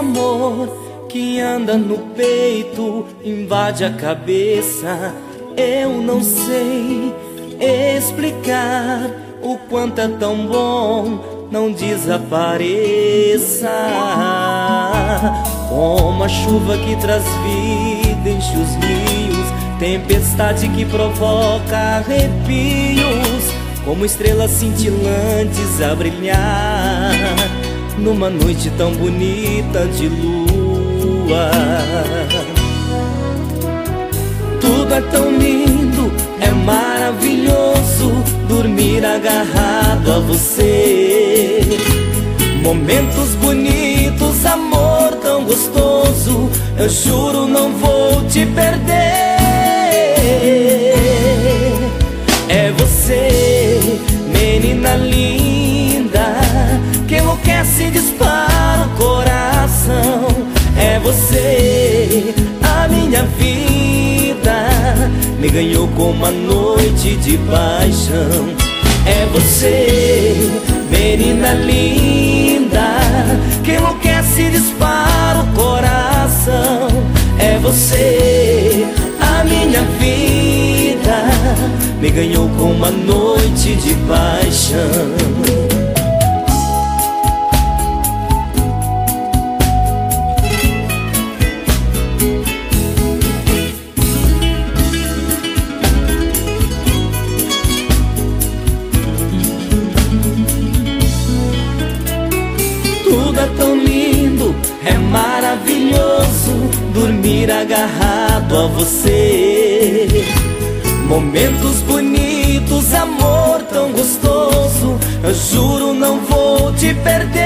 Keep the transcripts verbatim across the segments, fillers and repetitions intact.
amor que anda no peito, invade a cabeça. Eu não sei explicar o quanto é tão bom, não desapareça. Como a chuva que traz vida, enche os rios, tempestade que provoca arrepios, como estrelas cintilantes a brilhar numa noite tão bonita de lua. Tudo é tão lindo, é maravilhoso dormir agarrado a você. Momentos bonitos, amor tão gostoso, eu juro não vou te perder. É você, menina linda, que enlouquece e dispara o coração. É você, a minha vida, me ganhou com uma noite de paixão. É você, menina linda, que enlouquece e dispara o coração. É você, a minha vida, me ganhou com uma noite de paixão. Tudo é tão lindo, é maravilhoso dormir agarrado a você. Momentos bonitos, amor tão gostoso, eu juro não vou te perder.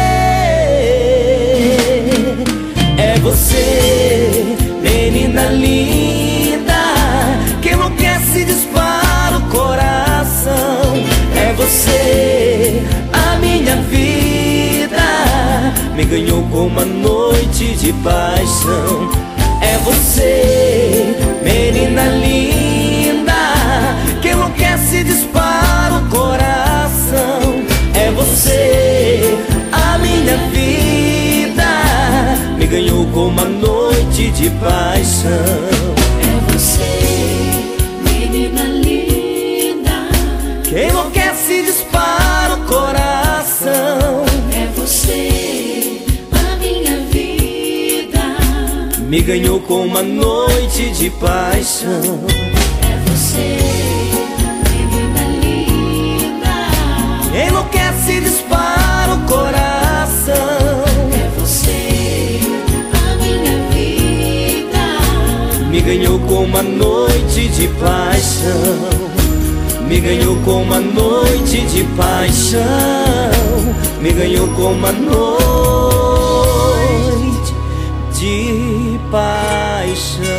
É você, menina linda, que enlouquece e dispara o coração. É você, a minha vida, me ganhou com uma noite de paixão. É você, menina linda, que enlouquece e dispara o coração. É você, a minha vida, me ganhou com uma noite de paixão. É você, menina linda, Que enlouquece e dispara o coração. é você, a minha vida, Me ganhou com uma noite de paixão. é você, menina linda, Enlouquece e dispara o coração. é você, a minha vida, Me ganhou com uma noite de paixão. Me ganhou com uma noite de paixão. Me ganhou com uma noite de paixão.